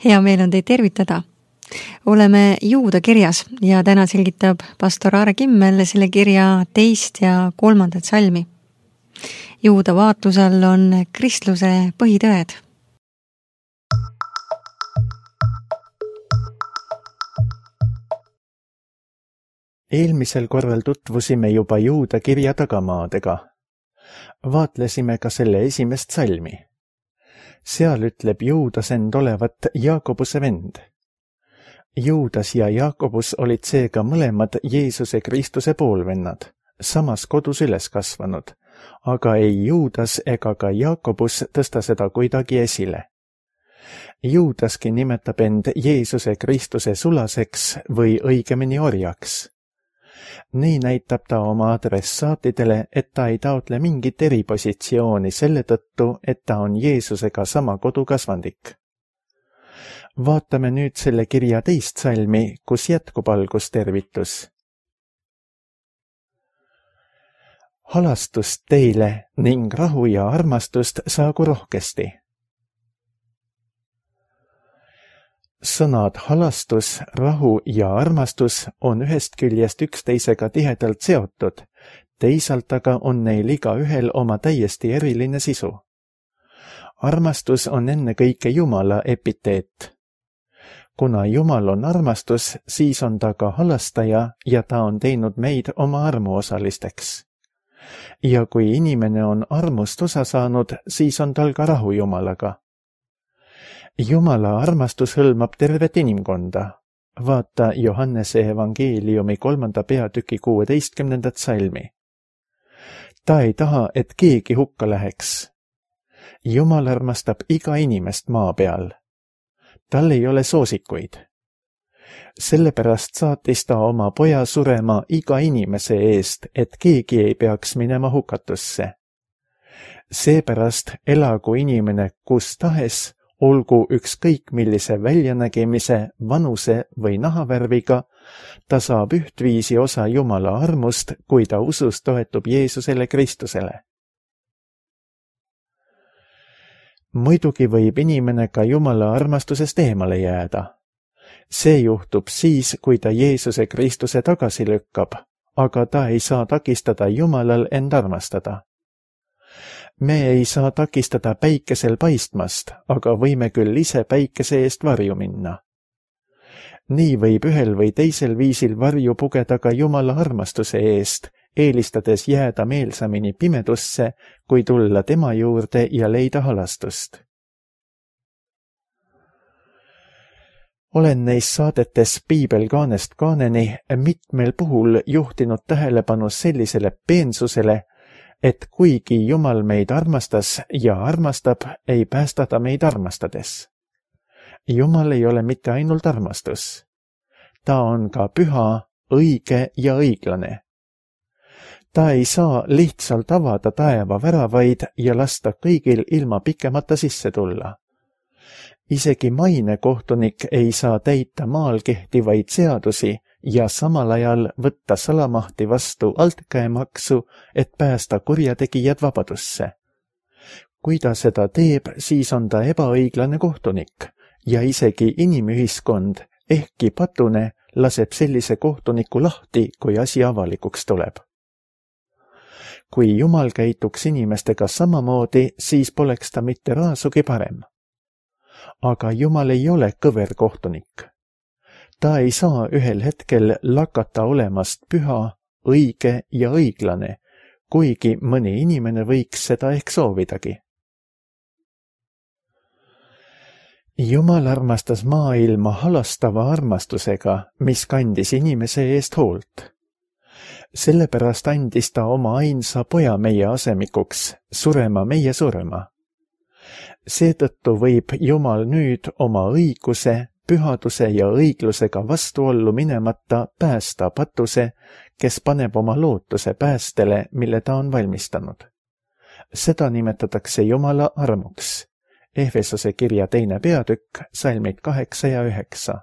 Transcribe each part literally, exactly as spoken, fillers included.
Hea meel on teid tervitada. Oleme Juuda kirjas ja täna selgitab pastor Aare Kimmel selle kirja teist ja kolmandat salmi. Juuda vaatlusel on kristluse põhitõed. Eelmisel korral tutvusime juba Juuda kirja tagamaadega. Vaatlesime ka selle esimest salmi. Seal ütleb Juudas end olevat Jaakobuse vend. Juudas ja Jaakobus olid seega mõlemad Jeesuse Kristuse poolvennad, samas kodus üles kasvanud, aga ei Juudas ega ka Jaakobus tõsta seda kuidagi esile. Juudaski nimetab end Jeesuse Kristuse sulaseks või õigemini orjaks. Nii näitab ta oma adressaatidele, et ta ei taotle mingit eripositsiooni selle tõttu, et ta on Jeesusega sama kodukasvandik. Vaatame nüüd selle kirja teist salmi, kus jätkub algustervitus. Halastust teile ning rahu ja armastust saagu rohkesti. Sõnad halastus, rahu ja armastus on ühest küljest üksteisega tihedalt seotud, teisalt aga on neil iga ühel oma täiesti eriline sisu. Armastus on ennekõike Jumala epiteet. Kuna Jumal on armastus, siis on ta ka halastaja ja ta on teinud meid oma armuosalisteks. Ja kui inimene on armust osa saanud, siis on tal ka rahu Jumalaga. Jumala armastus hõlmab tervet inimkonda. Vaata Johannese evangeeliumi kolmanda peatüki kuueteistkümnendat salmi. Ta ei taha, et keegi hukka läheks. Jumal armastab iga inimest maa peal. Tal ei ole soosikuid. Sellepärast saatis ta oma poja surema iga inimese eest, et keegi ei peaks minema hukatusse. Seepärast elagu inimene kus tahes, olgu ükskõik millise väljanägemise, vanuse või nahavärviga, ta saab ühtviisi osa Jumala armust, kui ta usus toetub Jeesusele Kristusele. Muidugi võib inimene ka Jumala armastusest eemale jääda. See juhtub siis, kui ta Jeesuse Kristuse tagasi lükkab, aga ta ei saa takistada Jumalal end armastada. Me ei saa takistada päikesel paistmast, aga võime küll ise päikese eest varju minna. Nii võib ühel või teisel viisil varju pugeda ka Jumala armastuse eest, eelistades jääda meelsamini pimedusse, kui tulla tema juurde ja leida halastust. Olen neis saadetes Piibel kaanest kaaneni mitmel puhul juhtinud tähelepanu sellisele peensusele, et kuigi Jumal meid armastas ja armastab, ei päästa ta meid armastades. Jumal ei ole mitte ainult armastus. Ta on ka püha, õige ja õiglane. Ta ei saa lihtsalt avada taeva väravaid ja lasta kõigil ilma pikemata sisse tulla. Isegi mainekohtunik ei saa täita maal kehtivaid seadusi ja samal ajal võtta salamahti vastu altkäemaksu, et päästa kurjategijad vabadusse. Kui ta seda teeb, siis on ta ebaõiglane kohtunik ja isegi inimühiskond, ehkki patune, laseb sellise kohtuniku lahti, kui asi avalikuks tuleb. Kui Jumal käituks inimestega samamoodi, siis poleks ta mitte raasugi parem. Aga Jumal ei ole kõver kohtunik. Ta ei saa ühel hetkel lakata olemast püha, õige ja õiglane, kuigi mõni inimene võiks seda ehk soovidagi. Jumal armastas maailma halastava armastusega, mis kandis inimese eest hoolt. Sellepärast andis ta oma ainsa poja meie asemikuks, surema meie surema. Seetõttu võib Jumal nüüd oma õiguse, pühaduse ja õiglusega vastuollu minemata päästa patuse, kes paneb oma lootuse päästele, mille ta on valmistanud. Seda nimetatakse Jumala armuks. Efesose kirja teine peatükk, salmid kaheksa ja üheksa.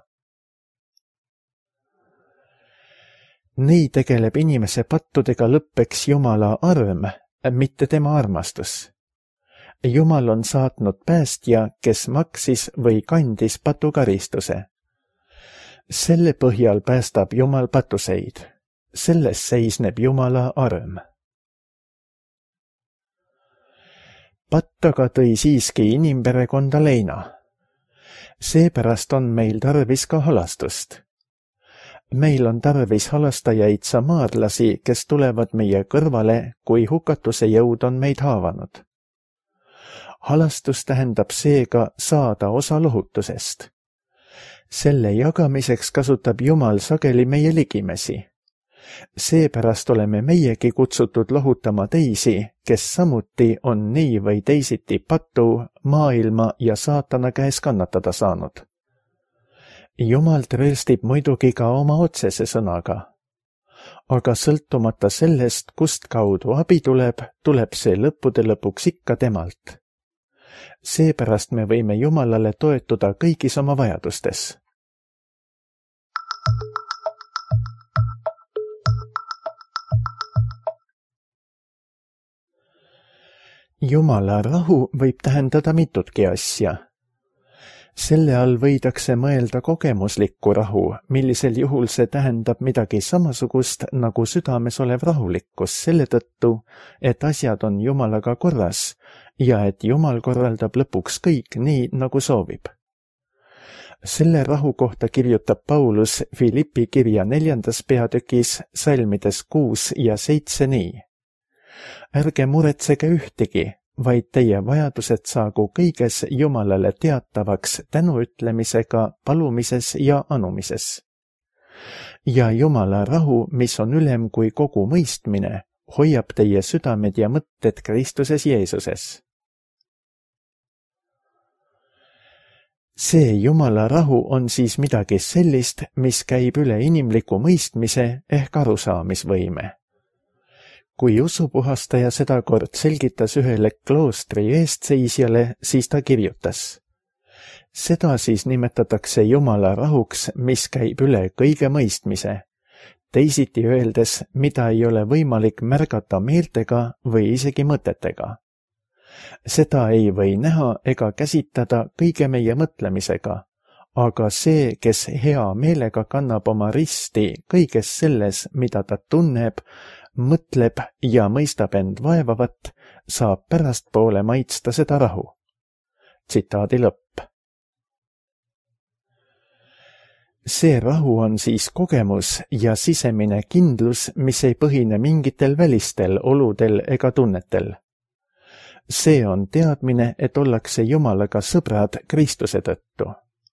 Nii tegeleb inimese pattudega lõppeks Jumala arm, mitte tema armastus. Jumal on saatnud päästja, kes maksis või kandis patukaristuse. Selle põhjal päästab Jumal patuseid. Selles seisneb Jumala arm. Patt aga tõi siiski inimperekonda leina. Seepärast on meil tarvis ka halastust. Meil on tarvis halastajaid samaarlasi, kes tulevad meie kõrvale, kui hukatuse jõud on meid haavanud. Halastus tähendab seega saada osa lohutusest. Selle jagamiseks kasutab Jumal sageli meie ligimesi. Seepärast oleme meiegi kutsutud lohutama teisi, kes samuti on nii või teisiti patu, maailma ja saatana käes kannatada saanud. Jumal trööstib muidugi ka oma otsese sõnaga. Aga sõltumata sellest, kust kaudu abi tuleb, tuleb see lõppude lõpuks ikka temalt. Seepärast me võime Jumalale toetuda kõigis oma vajadustes. Jumala rahu võib tähendada mitutki asja. Selle all võidakse mõelda kogemuslikku rahu, millisel juhul see tähendab midagi samasugust nagu südames olev rahulikkus selle tõttu, et asjad on Jumalaga korras ja et Jumal korraldab lõpuks kõik nii, nagu soovib. Selle rahu kohta kirjutab Paulus Filippi kirja neljandas peatükis salmides kuus ja seitse nii. Ärge muretsege ühtegi, vaid teie vajadused saagu kõiges Jumalale teatavaks tänuütlemisega, palumises ja anumises. Ja Jumala rahu, mis on ülem kui kogu mõistmine, hoiab teie südamed ja mõtted Kristuses Jeesuses. See Jumala rahu on siis midagi sellist, mis käib üle inimliku mõistmise ehk arusaamisvõime. Kui usupuhastaja seda kord selgitas ühele kloostri eestseisjale, siis ta kirjutas. Seda siis nimetatakse Jumala rahuks, mis käib üle kõige mõistmise. Teisiti öeldes, mida ei ole võimalik märgata meeltega või isegi mõtetega. Seda ei või näha ega käsitada kõige meie mõtlemisega, aga see, kes hea meelega kannab oma risti kõiges selles, mida ta tunneb, mõtleb ja mõistab end vaevavat, saab pärastpoole maitsta seda rahu. Tsitaadi lõpp. See rahu on siis kogemus ja sisemine kindlus, mis ei põhine mingitel välistel oludel ega tunnetel. See on teadmine, et ollakse Jumalaga sõbrad Kristuse tõttu.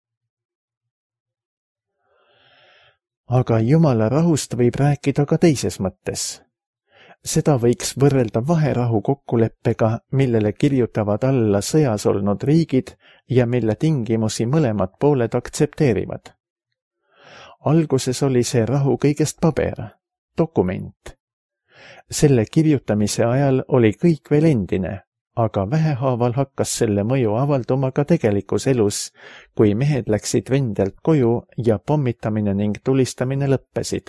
Aga Jumala rahust võib rääkida ka teises mõttes. Seda võiks võrrelda vaherahu kokkuleppega, millele kirjutavad alla sõjas olnud riigid ja mille tingimusi mõlemad pooled aktsepteerivad. Alguses oli see rahu kõigest paber, dokument. Selle kirjutamise ajal oli kõik veel endine, aga vähehaaval hakkas selle mõju avalduma ka tegelikus elus, kui mehed läksid vendelt koju ja pommitamine ning tulistamine lõppesid.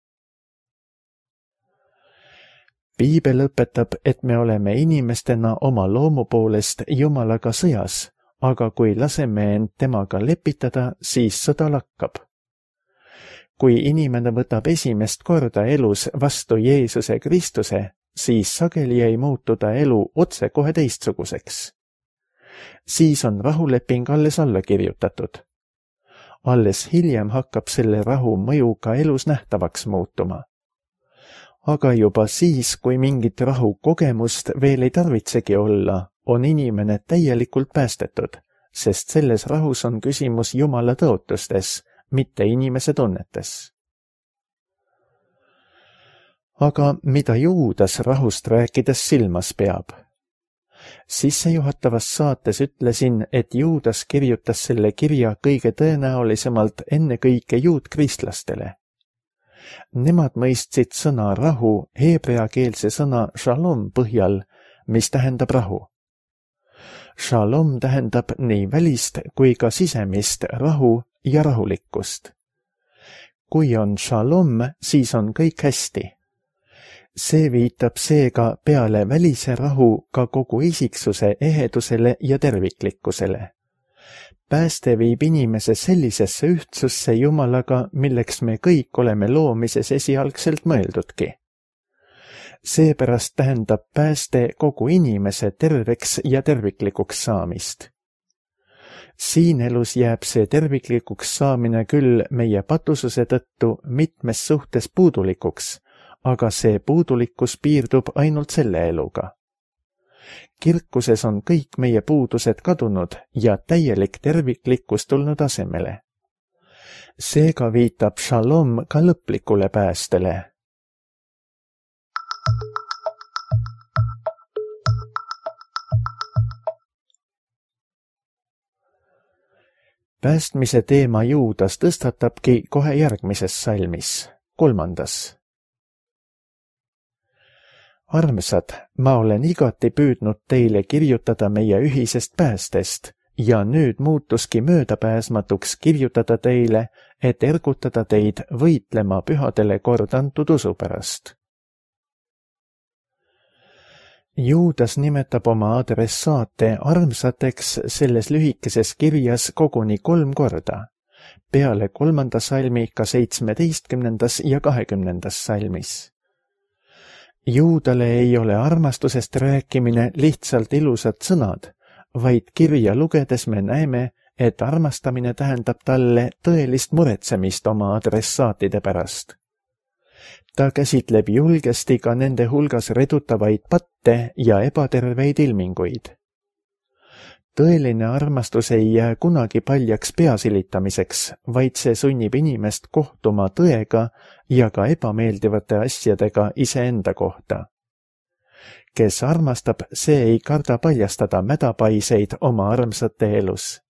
Piibel õpetab, et me oleme inimestena oma loomu poolest Jumalaga sõjas, aga kui laseme end temaga lepitada, siis sõda lakkab. Kui inimene võtab esimest korda elus vastu Jeesuse Kristuse, siis sageli ei muutuda elu otse kohe teistsuguseks. Siis on rahuleping alles alla kirjutatud. Alles hiljem hakkab selle rahu mõju ka elus nähtavaks muutuma. Aga juba siis, kui mingit rahu kogemust veel ei tarvitsegi olla, on inimene täielikult päästetud, sest selles rahus on küsimus Jumala tõotustes, mitte inimese tunnetes. Aga mida Juudas rahust rääkides silmas peab? Sissejuhatavas saates ütlesin, et Juudas kirjutas selle kirja kõige tõenäolisemalt ennekõike juutkristlastele. Nemad mõistsid sõna rahu heebreakeelse sõna shalom põhjal, mis tähendab rahu. Shalom tähendab nii välist kui ka sisemist rahu ja rahulikkust. Kui on shalom, siis on kõik hästi. see viitab seega peale välise rahu ka kogu isiksuse ehedusele ja terviklikkusele. Pääste viib inimese sellisesse ühtsusse Jumalaga, milleks me kõik oleme loomises esialgselt mõeldudki. Seepärast tähendab pääste kogu inimese terveks ja terviklikuks saamist. Siin elus jääb see terviklikuks saamine küll meie patususe tõttu mitmes suhtes puudulikuks, aga see puudulikkus piirdub ainult selle eluga. Kirkuses on kõik meie puudused kadunud ja täielik terviklikkus tulnud asemele. Seega viitab šalom ka lõplikule päästele. Päästmise teema Juudas tõstatabki kohe järgmises salmis, kolmandas. Armsad, ma olen igati püüdnud teile kirjutada meie ühisest päästest ja nüüd muutuski möödapääsmatuks kirjutada teile, et ergutada teid võitlema pühadele kord antud usu pärast. Juudas nimetab oma adressaate armsateks selles lühikeses kirjas koguni kolm korda, peale kolmanda salmi ka seitsmeteistkümnendas ja kahekümnendas salmis. Juudale ei ole armastusest rääkimine lihtsalt ilusad sõnad, vaid kirja lugedes me näeme, et armastamine tähendab talle tõelist muretsemist oma adressaatide pärast. Ta käsitleb julgesti ka nende hulgas redutavaid patte ja ebaterveid ilminguid. Tõeline armastus ei jää kunagi paljaks peasilitamiseks, vaid see sunnib inimest kohtuma tõega ja ka ebameeldivate asjadega iseenda kohta. Kes armastab, see ei karda paljastada mädapaiseid oma armsate elus.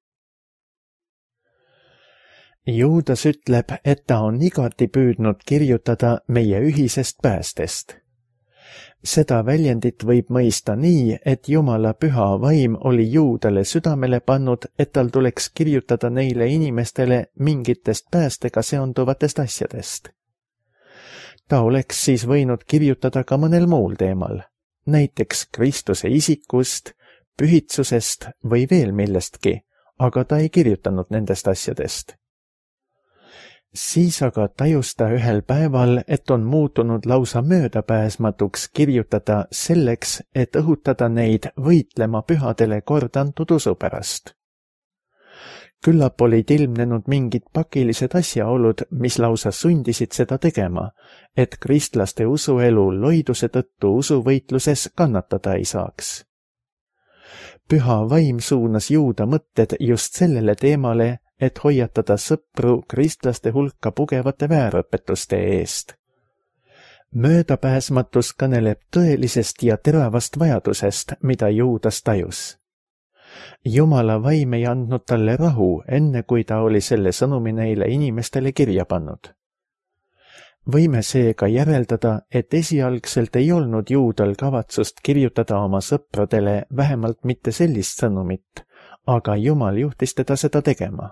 Juudas ütleb, et ta on igati püüdnud kirjutada meie ühisest päästest. Seda väljendit võib mõista nii, et Jumala püha vaim oli Juudale südamele pannud, et tal tuleks kirjutada neile inimestele mingitest päästega seonduvatest asjadest. Ta oleks siis võinud kirjutada ka mõnel muul teemal, näiteks Kristuse isikust, pühitsusest või veel millestki, aga ta ei kirjutanud nendest asjadest. Siis aga tajus ta ühel päeval, et on muutunud lausa möödapääsmatuks kirjutada selleks, et õhutada neid võitlema pühadele kord antud usu pärast. Küllap olid ilmnenud mingid pakilised asjaolud, mis lausa sundisid seda tegema, et kristlaste usuelu loiduse tõttu usuvõitluses kannatada ei saaks. Püha vaim suunas Juuda mõtted just sellele teemale, et hoiatada sõpru kristlaste hulka pugevate väärõpetuste eest. Möödapääsmatus kõneleb tõelisest ja teravast vajadusest, mida Juudas tajus. Jumala vaim ei andnud talle rahu, enne kui ta oli selle sõnumi neile inimestele kirja pannud. Võime seega järeldada, et esialgselt ei olnud Juudal kavatsust kirjutada oma sõpradele vähemalt mitte sellist sõnumit, aga Jumal juhtis teda seda tegema.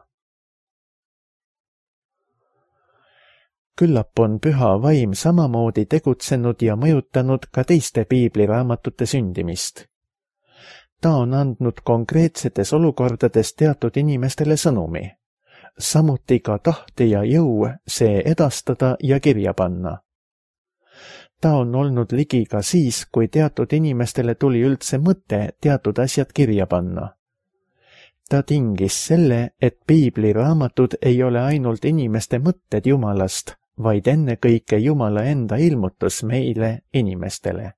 Küllap on püha vaim samamoodi tegutsenud ja mõjutanud ka teiste piibliraamatute sündimist. Ta on andnud konkreetsetes olukordades teatud inimestele sõnumi, samuti ka tahte ja jõu see edastada ja kirja panna. Ta on olnud ligi ka siis, kui teatud inimestele tuli üldse mõte teatud asjad kirja panna. Ta tingis selle, et piibliraamatud ei ole ainult inimeste mõtted Jumalast, vaid ennekõike Jumala enda ilmutus meile, inimestele.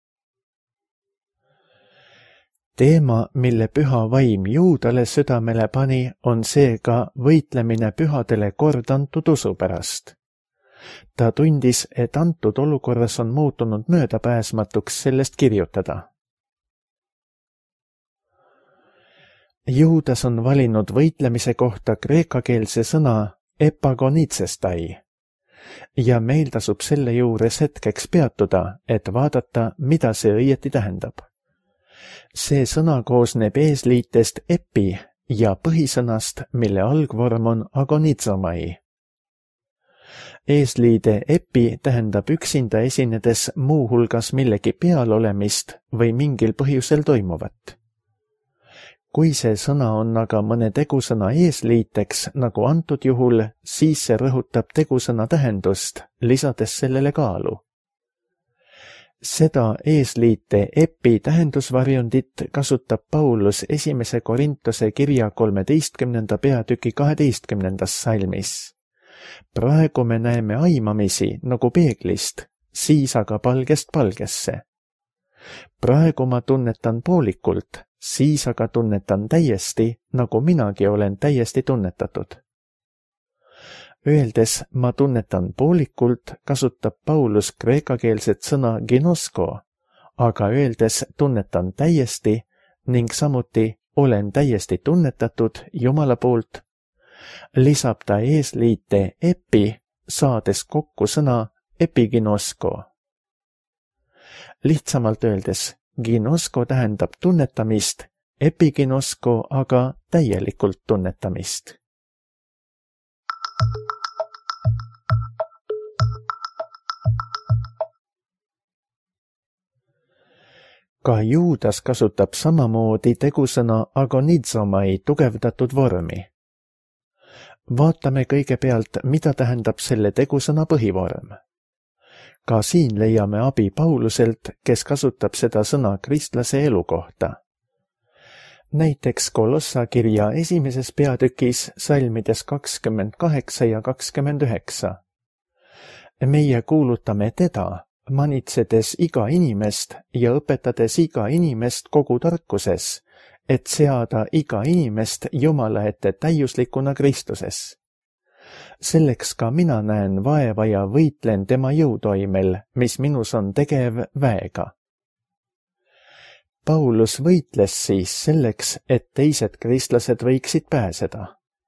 Teema, mille püha vaim Juudale südamele pani, on seega võitlemine pühadele kord antud usu pärast. Ta tundis, et antud olukorras on muutunud möödapääsmatuks sellest kirjutada. Juudas on valinud võitlemise kohta kreekakeelse sõna epagonitsestai. Ja meil tasub selle juures hetkeks peatuda, et vaadata, mida see õieti tähendab. See sõna koosneb eesliitest epi ja põhisõnast, mille algvorm on agonitsomai. Eesliide epi tähendab üksinda esinedes muuhulgas millegi pealolemist või mingil põhjusel toimuvat. Kui see sõna on aga mõne tegusõna eesliiteks, nagu antud juhul, siis see rõhutab tegusõna tähendust, lisades sellele kaalu. Seda eesliite epi tähendusvarjundit kasutab Paulus esimese Korintuse kirja kolmeteistkümnenda peatüki kaheteistkümnendas salmis. Praegu me näeme aimamisi nagu peeglist, siis aga palgest palgesse. Praegu ma tunnetan poolikult, siis aga tunnetan täiesti, nagu minagi olen täiesti tunnetatud. Öeldes ma tunnetan poolikult, kasutab Paulus kreekakeelset sõna ginosko, aga öeldes tunnetan täiesti ning samuti olen täiesti tunnetatud Jumala poolt, lisab ta eesliite epi, saades kokku sõna epiginosko. Lihtsamalt öeldes, ginosko tähendab tunnetamist, epiginosko aga täielikult tunnetamist. Ka Juudas kasutab samamoodi tegusõna agonizomai tugevdatud vormi. Vaatame kõigepealt, mida tähendab selle tegusõna põhivorm. Ka siin leiame abi Pauluselt, kes kasutab seda sõna kristlase elu kohta. Näiteks Kolossa kirja esimeses peatükis salmides kakskümmend kaheksa ja kakskümmend üheksa. Meie kuulutame teda, manitsedes iga inimest ja õpetades iga inimest kogu tarkuses, et seada iga inimest Jumala ette täiuslikuna Kristuses. Selleks ka mina näen vaeva ja võitlen tema jõutoimel, mis minus on tegev väega. Paulus võitles siis selleks, et teised kristlased võiksid pääseda.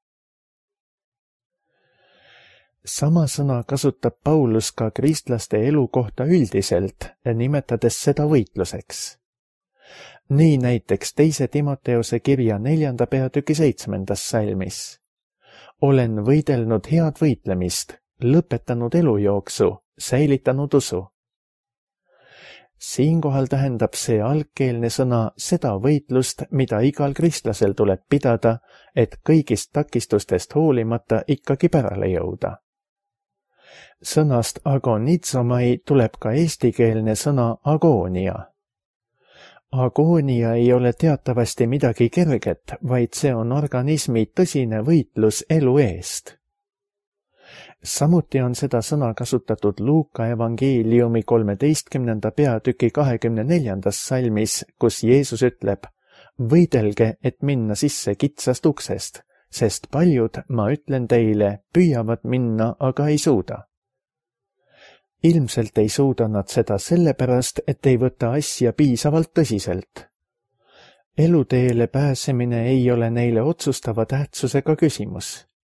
Sama sõna kasutab Paulus ka kristlaste elu kohta üldiselt, nimetades seda võitluseks. Nii näiteks teise Timoteuse kirja neljanda peatüki seitsmendas salmis. Olen võidelnud head võitlemist, lõpetanud elujooksu, säilitanud usu. Siinkohal tähendab see algkeelne sõna seda võitlust, mida igal kristlasel tuleb pidada, et kõigist takistustest hoolimata ikkagi pärale jõuda. Sõnast agonizomai tuleb ka eestikeelne sõna agoonia. Agoonia ei ole teatavasti midagi kerget, vaid see on organismi tõsine võitlus elu eest. Samuti on seda sõna kasutatud Luuka evangeeliumi kolmeteistkümnenda peatüki kahekümne neljandas salmis, kus Jeesus ütleb, võidelge, et minna sisse kitsast uksest, sest paljud, ma ütlen teile, püüavad minna, aga ei suuda. Ilmselt ei suuda nad seda sellepärast, et ei võta asja piisavalt tõsiselt. Eluteele pääsemine ei ole neile otsustava tähtsusega küsimus.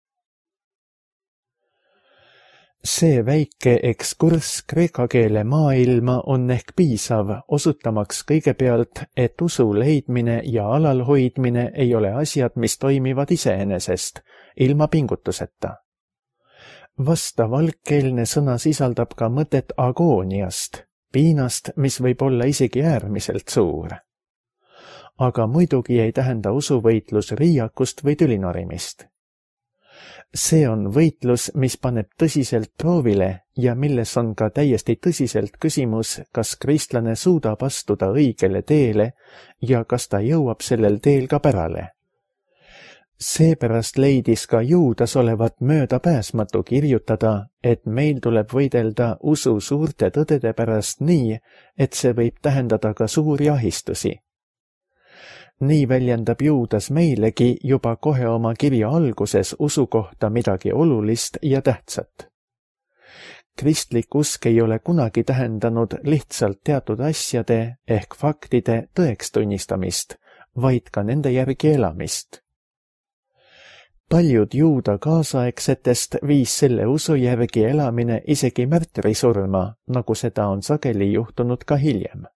See väike ekskurss kreeka keele maailma on ehk piisav, osutamaks kõigepealt, et usu leidmine ja alalhoidmine ei ole asjad, mis toimivad iseenesest, ilma pingutuseta. Vastav algkeelne sõna sisaldab ka mõtet agooniast, piinast, mis võib olla isegi äärmiselt suur. Aga muidugi ei tähenda usuvõitlus riiakust või tülinorimist. See on võitlus, mis paneb tõsiselt proovile ja milles on ka täiesti tõsiselt küsimus, kas kristlane suudab astuda õigele teele ja kas ta jõuab sellel teel ka pärale. Seepärast leidis ka Juudas olevat möödapääsmatu kirjutada, et meil tuleb võidelda usu suurte tõdede pärast nii, et see võib tähendada ka suuri ahistusi. Nii väljendab Juudas meilegi juba kohe oma kirja alguses usu kohta midagi olulist ja tähtsat. Kristlik usk ei ole kunagi tähendanud lihtsalt teatud asjade ehk faktide tõeks tunnistamist, vaid ka nende järgi elamist. Paljud juuda kaasaegsetest viis selle usu järgi elamine isegi märtrisurma, nagu seda on sageli juhtunud ka hiljem.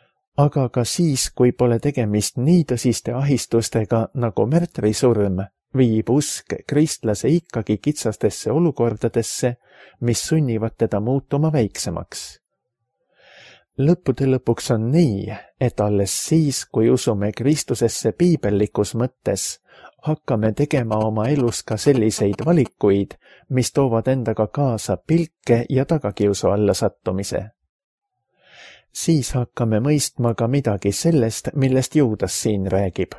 Aga ka siis, kui pole tegemist nii tõsiste ahistustega nagu märtrisurm, viib usk kristlase ikkagi kitsastesse olukordadesse, mis sunnivad teda muutuma väiksemaks. Lõppude lõpuks on nii, et alles siis, kui usume Kristusesse piibellikus mõttes, hakkame tegema oma elus ka selliseid valikuid, mis toovad endaga kaasa pilke ja tagakiusu alla sattumise. Siis hakkame mõistma ka midagi sellest, millest Juudas siin räägib.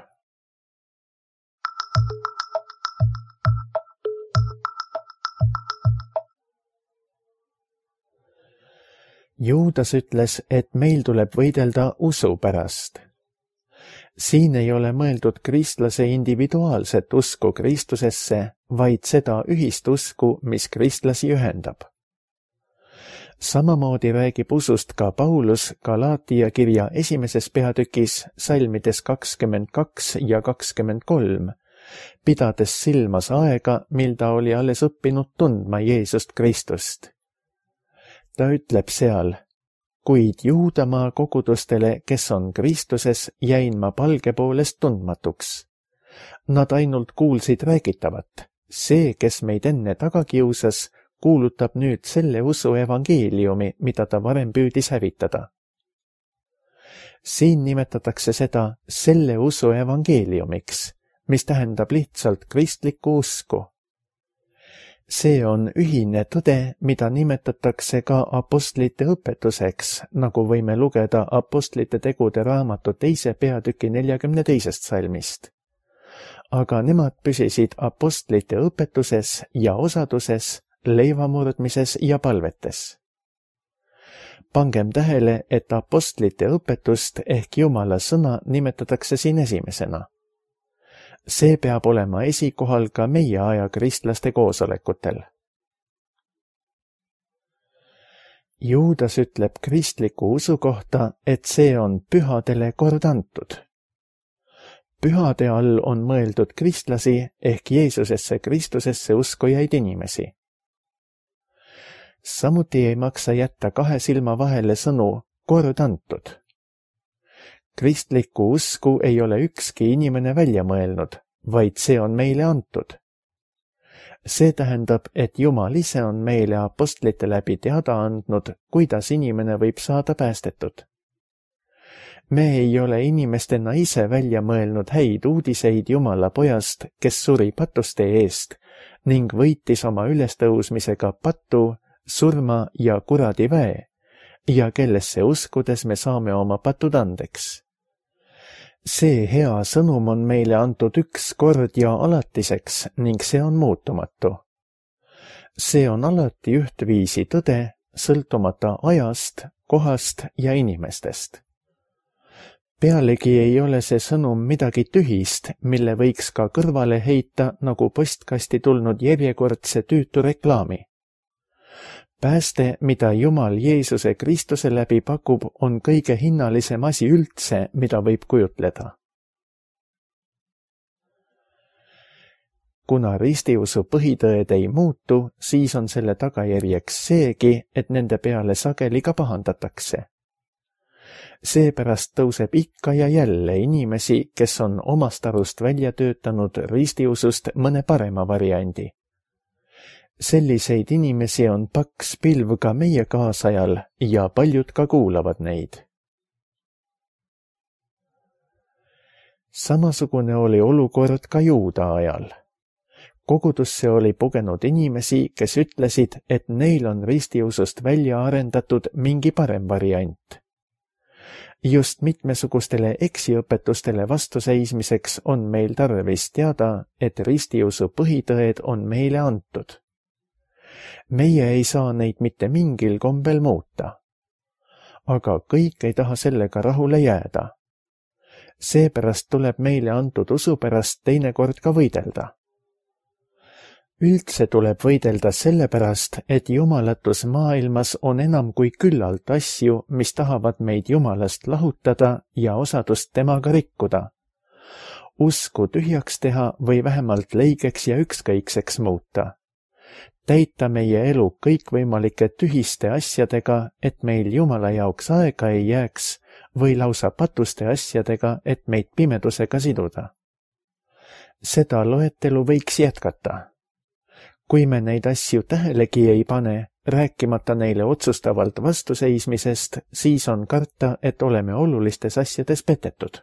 Juudas ütles, et meil tuleb võidelda usu pärast. Siin ei ole mõeldud kristlase individuaalset usku Kristusesse, vaid seda ühist usku, mis kristlasi ühendab. Samamoodi räägib usust ka Paulus Galaatia kirja esimeses peatükis salmides kakskümmend kaks ja kakskümmend kolm, pidades silmas aega, mil ta oli alles õppinud tundma Jeesust Kristust. Ta ütleb seal, kuid Juudamaa kogudustele, kes on Kristuses, jäin ma palge poolest tundmatuks. Nad ainult kuulsid räägitavat. See, kes meid enne taga kiusas, kuulutab nüüd selle usu evangeeliumi, mida ta varem püüdis hävitada. Siin nimetatakse seda selle usu evangeeliumiks, mis tähendab lihtsalt kristlikku usku. See on ühine tõde, mida nimetatakse ka apostlite õpetuseks, nagu võime lugeda apostlite tegude raamatu teise peatüki neljakümne teisest salmist. Aga nemad püsisid apostlite õpetuses ja osaduses, leivamurdmises ja palvetes. Pangem tähele, et apostlite õpetust ehk Jumala sõna nimetatakse siin esimesena. See peab olema esikohal ka meie aja kristlaste koosolekutel. Juudas ütleb kristliku usu kohta, et see on pühadele kord antud. Pühade all on mõeldud kristlasi ehk Jeesusesse Kristusesse uskujaid inimesi. Samuti ei maksa jätta kahe silma vahele sõnu kord antud. Kristlikku usku ei ole ükski inimene välja mõelnud, vaid see on meile antud. See tähendab, et Jumal ise on meile apostlite läbi teada andnud, kuidas inimene võib saada päästetud. Me ei ole inimestena ise välja mõelnud häid uudiseid Jumala pojast, kes suri patuste eest ning võitis oma ülestõusmisega patu, surma ja kuradi väe, ja kellesse uskudes me saame oma patud andeks. See hea sõnum on meile antud üks kord ja alatiseks ning see on muutumatu. See on alati ühtviisi tõde, sõltumata ajast, kohast ja inimestest. Pealegi ei ole see sõnum midagi tühist, mille võiks ka kõrvale heita nagu postkasti tulnud järjekordse tüütu reklaami. Pääste, mida Jumal Jeesuse Kristuse läbi pakub, on kõige hinnalisem asi üldse, mida võib kujutleda. Kuna ristiusu põhitõed ei muutu, siis on selle tagajärjeks seegi, et nende peale sageli ka pahandatakse. Seepärast tõuseb ikka ja jälle inimesi, kes on omast arust välja töötanud ristiusust mõne parema variandi. Selliseid inimesi on paks pilv ka meie kaasajal ja paljud ka kuulavad neid. Samasugune oli olukord ka Juuda ajal. Kogudusse oli pugenud inimesi, kes ütlesid, et neil on ristiusust välja arendatud mingi parem variant. Just mitmesugustele eksiõpetustele vastuseismiseks on meil tarvis teada, et ristiusu põhitõed on meile antud. Meie ei saa neid mitte mingil kombel muuta. Aga kõik ei taha sellega rahule jääda. Seepärast tuleb meile antud usu pärast teinekord ka võidelda. Üldse tuleb võidelda sellepärast, et jumalatus maailmas on enam kui küllalt asju, mis tahavad meid Jumalast lahutada ja osadust temaga rikkuda. Usku tühjaks teha või vähemalt leigeks ja ükskõikseks muuta. Täita meie elu kõikvõimalike tühiste asjadega, et meil Jumala jaoks aega ei jääks, või lausa patuste asjadega, et meid pimedusega siduda. seda loetelu võiks jätkata. Kui me neid asju tähelegi ei pane, rääkimata neile otsustavalt vastuseismisest, siis on karta, et oleme olulistes asjades petetud.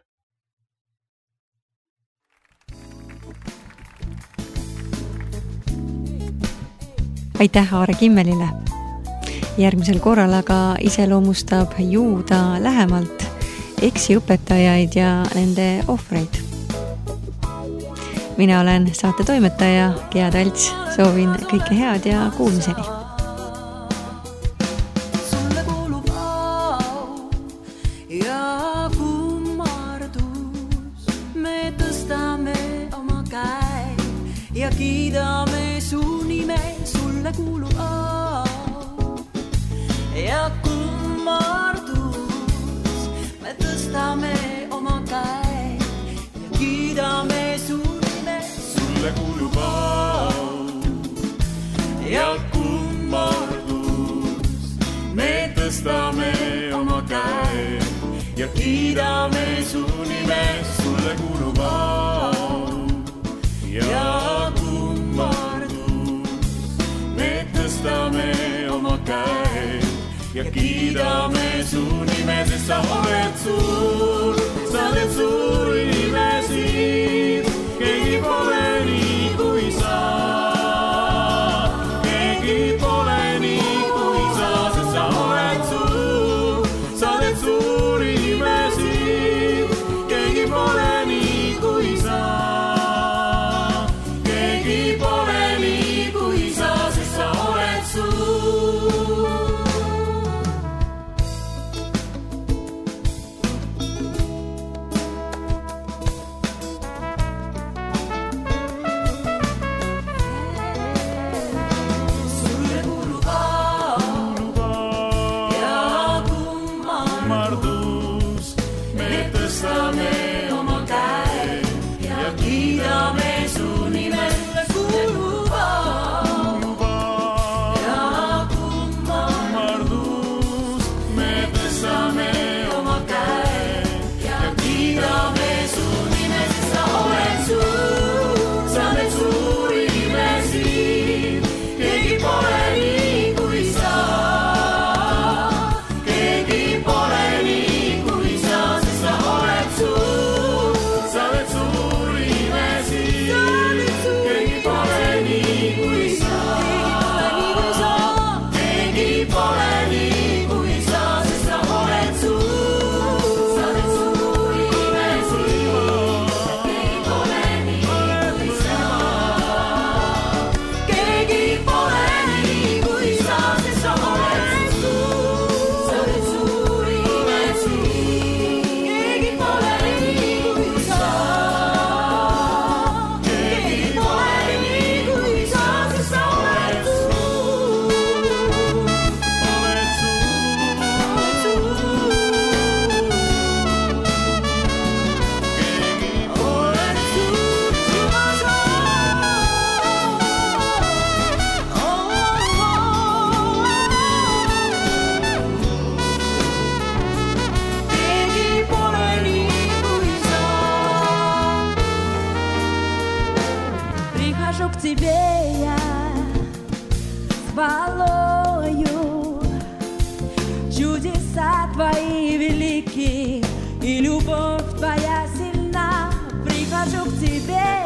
Aitäh Aare Kimmelile! Järgmisel korral aga iseloomustab Juuda lähemalt eksiõpetajaid ja nende ohvreid. Mina olen saate toimetaja Gea Talts, soovin kõike head ja kuulmiseni. Sulle kuulub au ja kummardus. Me tõstame oma käe ja kiidame su nime. Sulle kuulub au ja kummardus. Me tõstame oma käe ja kiidame su nime. Sulle kuulub au ja kummardus. Me tõstame oma käe ja kiidame su nime. Sulle kuulub au ja kummardus. Me tõstame oma käe ja kiidame su nime, sest sa oled suur, sa oled suuri nimesid, keegi pole nii kui sa, keegi pole nii kui sa, sest sa oled suur, sa oled suuri nimesid, keegi pole nii kui sa, keegi pole nii kui sa, sest sa oled suur. Твои великие, и любовь твоя сильна. Прихожу к тебе.